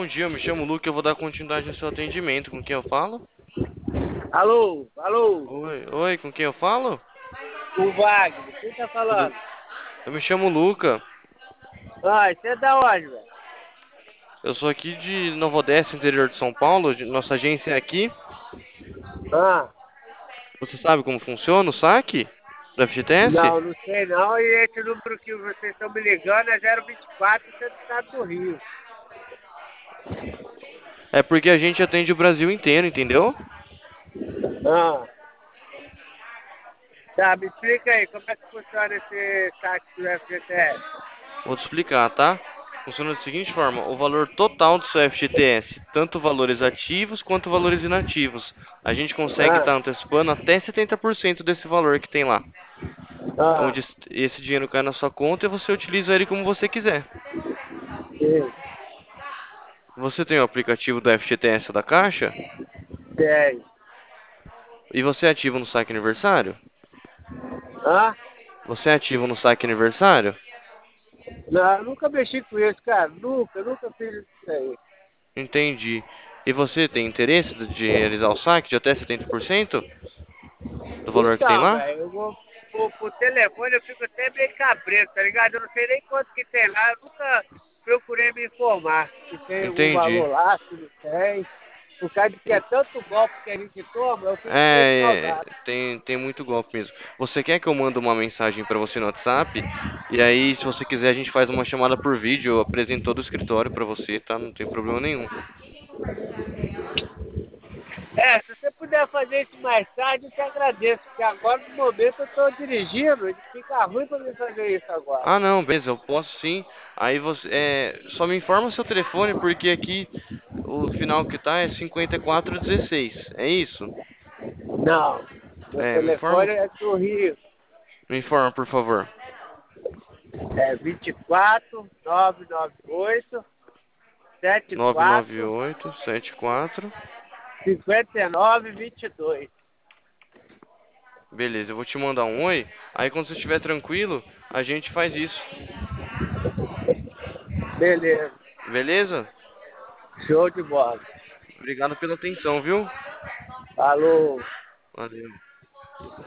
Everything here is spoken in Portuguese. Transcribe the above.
dia, eu me chamo Luca, eu vou dar continuidade no seu atendimento. Com quem eu falo? Alô, alô, Oi, com quem eu falo? o Wagner, quem tá Tudo... falando? Eu me chamo Luca, Ah, você é da onde, velho? eu sou aqui de Nova Odessa, interior de São Paulo, nossa agência é aqui. Ah, Você sabe como funciona o saque do FGTS? não sei não. E esse número que vocês estão me ligando é 024, você é do estado do Rio. É porque a gente atende o Brasil inteiro, entendeu? Ah, tá, me explica aí, como é que funciona esse saque do FGTS? Vou te explicar, tá? Funciona da seguinte forma: o valor total do seu FGTS, tanto valores ativos quanto valores inativos, a gente consegue Ah, estar antecipando até 70% desse valor que tem lá. ah, Onde esse dinheiro cai na sua conta e você utiliza ele como você quiser. sim, Você tem o aplicativo do FGTS da Caixa tem. e você é ativo no saque aniversário? Ah, Você é ativo no saque aniversário? não, eu nunca mexi com isso, cara. Nunca fiz isso aí. Entendi. E você tem interesse de realizar o saque de até 70% do valor que tem Então, lá? velho, eu vou por telefone, eu fico até meio cabreiro, tá ligado? Eu não sei nem quanto que tem lá, eu nunca procurei me informar se tem algum Entendi. valor lá, se não tem. Por causa de que é tanto golpe que a gente toma, eu fico meio salgado. tem muito golpe mesmo. Você quer que eu mande uma mensagem pra você no WhatsApp? E aí, se você quiser, a gente faz uma chamada por vídeo. Eu apresento todo o escritório pra você, tá? Não tem problema nenhum. É, se você puder fazer isso mais tarde, eu te agradeço, porque agora no momento eu tô dirigindo, e fica ruim pra mim fazer isso agora. Ah, não, beleza, eu posso sim. Aí você, só me informa o seu telefone, porque aqui o final que tá é 5416. É isso? Não, meu telefone é do Rio, Me informa, por favor. é 24 998 74 99874. 5922. Beleza, eu vou te mandar um oi. Aí quando você estiver tranquilo, a gente faz isso. Beleza. Beleza? Show de bola. Obrigado pela atenção, viu? Falou. Valeu.